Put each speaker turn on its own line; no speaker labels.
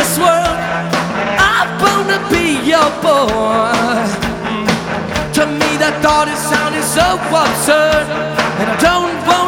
this world. I wanna be your boy. To me that thought is sounding so absurd, and I don't want